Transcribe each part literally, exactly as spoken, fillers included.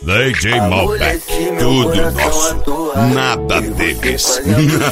D J Malbec, tudo nosso, nada deles.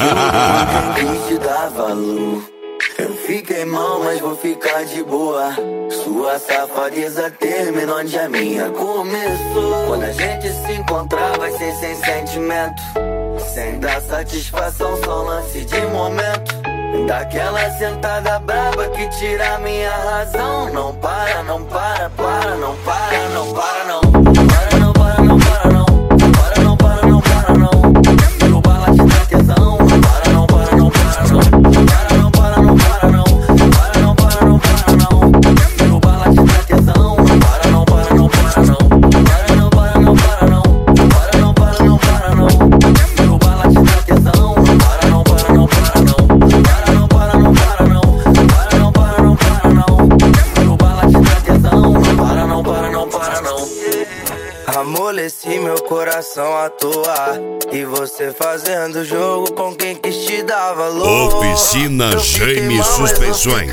Eu fiquei mal, mas vou ficar de boa. Sua safadeza terminou onde a minha começou. Quando a gente se encontrar vai ser sem sentimento, sem dar satisfação, só lance de momento. Daquela sentada braba que tira a minha razão. Não para, não para, para, não para, não para, não. Para, não, para, não, para, não. Para, não, para, não, para, não. Meu bala te dá tesão. Para, não, para, não, para, não. Para, não, para, não, para, não. Para, não, para, não, para, não. Meu bala te dá tesão. Para, não, para, não, para, não. Para, não, para, não, para, não. Para, não, para, não, para, não. Meu bala te dá tesão. Para, não, para, não, para, não. Para, não, para, não, para, não. Para, não, para, não, para, não. Meu bala te dá tesão. Para, não, para, não, para, não. Amoleci meu coração à toa, e você fazendo jogo com quem quis te dar valor. Oficina Jaime Suspensões.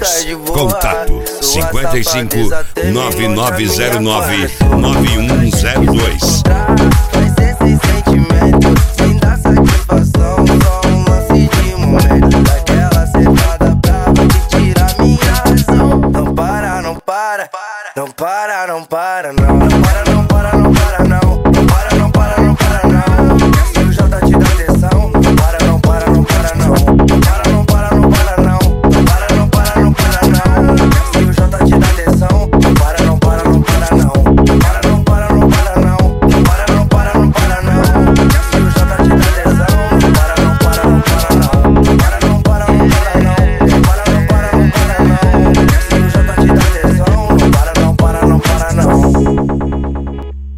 Contato cinquenta e cinco, nove nove zero nove, nove um zero dois.